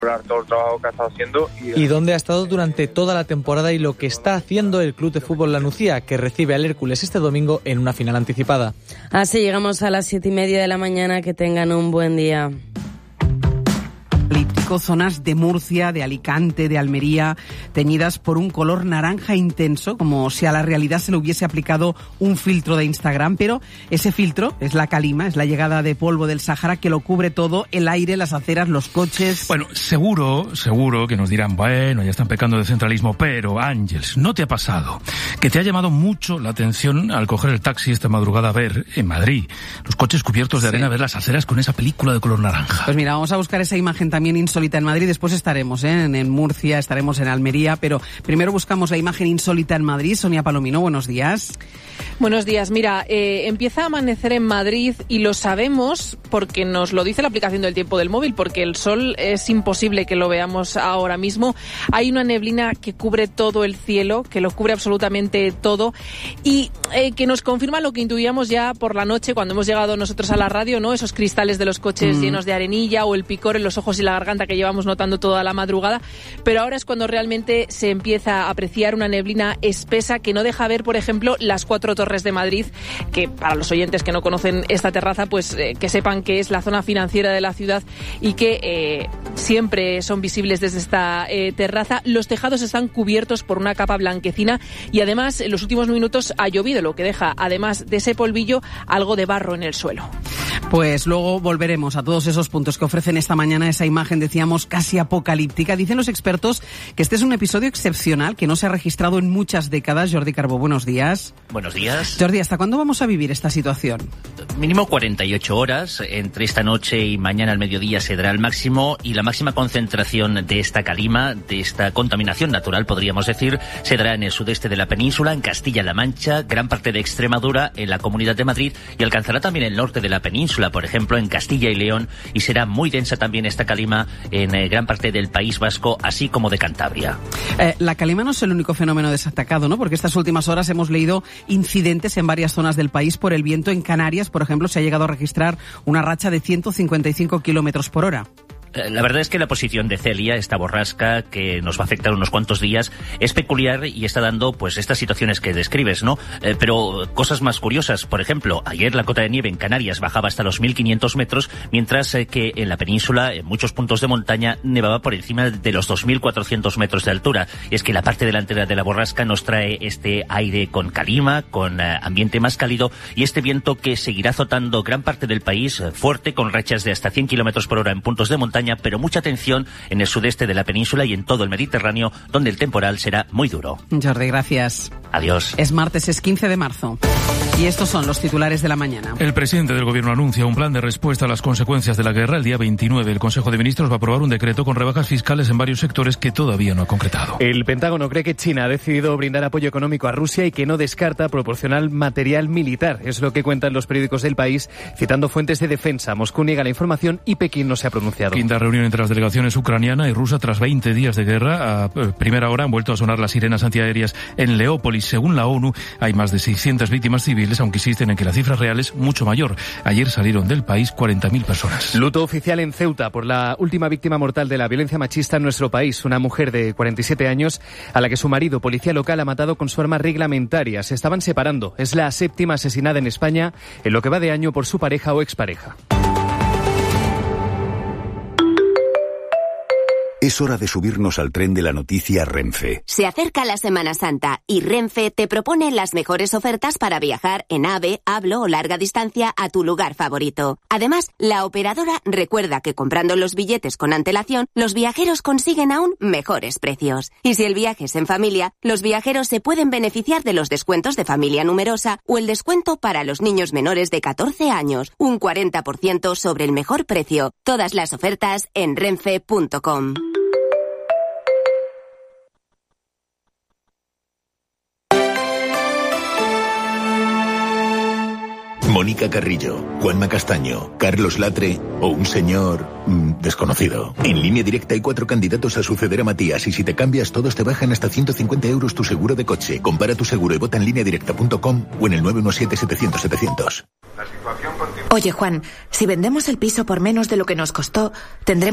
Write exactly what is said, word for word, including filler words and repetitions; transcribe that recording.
todo el trabajo que ha estado haciendo. Y... y dónde ha estado durante toda la temporada y lo que está haciendo el Club de Fútbol La Nucía, que recibe al Hércules este domingo en una final anticipada. Así llegamos a las siete y media de la mañana. Que tengan un buen día. Zonas de Murcia, de Alicante, de Almería, teñidas por un color naranja intenso, como si a la realidad se le hubiese aplicado un filtro de Instagram, pero ese filtro es la calima, es la llegada de polvo del Sáhara que lo cubre todo, el aire, las aceras, los coches. Bueno, seguro, seguro que nos dirán, bueno, ya están pecando de centralismo, pero Ángeles, ¿no te ha pasado que te ha llamado mucho la atención al coger el taxi esta madrugada a ver en Madrid los coches cubiertos de arena, sí, ver las aceras con esa película de color naranja? Pues mira, vamos a buscar esa imagen también insólita en Madrid, después estaremos ¿eh? en, en Murcia, estaremos en Almería, pero primero buscamos la imagen insólita en Madrid. Sonia Palomino, buenos días. Buenos días. Mira, eh, empieza a amanecer en Madrid y lo sabemos porque nos lo dice la aplicación del tiempo del móvil, porque el sol es imposible que lo veamos ahora mismo. Hay una neblina que cubre todo el cielo, que lo cubre absolutamente todo y eh, que nos confirma lo que intuíamos ya por la noche cuando hemos llegado nosotros a la radio, ¿no? Esos cristales de los coches mm. llenos de arenilla o el picor en los ojos y la garganta que llevamos notando toda la madrugada, pero ahora es cuando realmente se empieza a apreciar una neblina espesa que no deja ver, por ejemplo, las cuatro torres de Madrid, que para los oyentes que no conocen esta terraza, pues eh, que sepan que es la zona financiera de la ciudad y que eh, siempre son visibles desde esta eh, terraza. Los tejados están cubiertos por una capa blanquecina y además en los últimos minutos ha llovido, lo que deja, además de ese polvillo, algo de barro en el suelo. Pues luego volveremos a todos esos puntos que ofrecen esta mañana esa imagen, decíamos, casi apocalíptica. Dicen los expertos que este es un episodio excepcional que no se ha registrado en muchas décadas. Jordi Carbó, buenos días. Buenos días. Jordi, ¿hasta cuándo vamos a vivir esta situación? Mínimo cuarenta y ocho horas. Entre esta noche y mañana al mediodía se dará el máximo, y la máxima concentración de esta calima, de esta contaminación natural, podríamos decir, se dará en el sudeste de la península, en Castilla-La Mancha, gran parte de Extremadura, en la Comunidad de Madrid, y alcanzará también el norte de la península, por ejemplo, en Castilla y León, y será muy densa también esta calima en eh, gran parte del País Vasco, así como de Cantabria. Eh, la calima no es el único fenómeno desatacado, ¿no? Porque estas últimas horas hemos leído incidentes en varias zonas del país por el viento. En Canarias, por ejemplo, se ha llegado a registrar una racha de ciento cincuenta y cinco kilómetros por hora. La verdad es que la posición de Celia, esta borrasca que nos va a afectar unos cuantos días, es peculiar y está dando pues estas situaciones que describes, ¿no? Eh, pero cosas más curiosas, por ejemplo, ayer la cota de nieve en Canarias bajaba hasta los mil quinientos metros, mientras eh, que en la península, en muchos puntos de montaña, nevaba por encima de los dos mil cuatrocientos metros de altura. Y es que la parte delantera de la borrasca nos trae este aire con calima, con eh, ambiente más cálido, y este viento que seguirá azotando gran parte del país, eh, fuerte, con rachas de hasta cien kilómetros por hora en puntos de montaña, pero mucha atención en el sudeste de la península y en todo el Mediterráneo, donde el temporal será muy duro. Jordi, gracias. Adiós. Es martes, es quince de marzo. Y estos son los titulares de la mañana. El presidente del Gobierno anuncia un plan de respuesta a las consecuencias de la guerra. El día veintinueve, el Consejo de Ministros va a aprobar un decreto con rebajas fiscales en varios sectores que todavía no ha concretado. El Pentágono cree que China ha decidido brindar apoyo económico a Rusia y que no descarta proporcionar material militar. Es lo que cuentan los periódicos del país, citando fuentes de defensa. Moscú niega la información y Pekín no se ha pronunciado. Quinta reunión entre las delegaciones ucraniana y rusa tras veinte días de guerra. A primera hora han vuelto a sonar las sirenas antiaéreas en Leópolis. Según la ONU, hay más de seiscientas víctimas civiles, aunque insisten en que la cifra real es mucho mayor. Ayer salieron del país cuarenta mil personas. Luto oficial en Ceuta por la última víctima mortal de la violencia machista en nuestro país, una mujer de cuarenta y siete años a la que su marido, policía local, ha matado con su arma reglamentaria. Se estaban separando. Es la séptima asesinada en España en lo que va de año por su pareja o expareja. Es hora de subirnos al tren de la noticia Renfe. Se acerca la Semana Santa y Renfe te propone las mejores ofertas para viajar en AVE, Hablo o larga distancia a tu lugar favorito. Además, la operadora recuerda que comprando los billetes con antelación, los viajeros consiguen aún mejores precios. Y si el viaje es en familia, los viajeros se pueden beneficiar de los descuentos de familia numerosa o el descuento para los niños menores de catorce años, un cuarenta por ciento sobre el mejor precio. Todas las ofertas en renfe punto com. Mónica Carrillo, Juanma Castaño, Carlos Latre o un señor mmm, desconocido. En Línea Directa hay cuatro candidatos a suceder a Matías y si te cambias todos te bajan hasta ciento cincuenta euros tu seguro de coche. Compara tu seguro y vota en línea directa punto com o en el nueve uno siete setecientos setecientos. Oye Juan, si vendemos el piso por menos de lo que nos costó, tendremos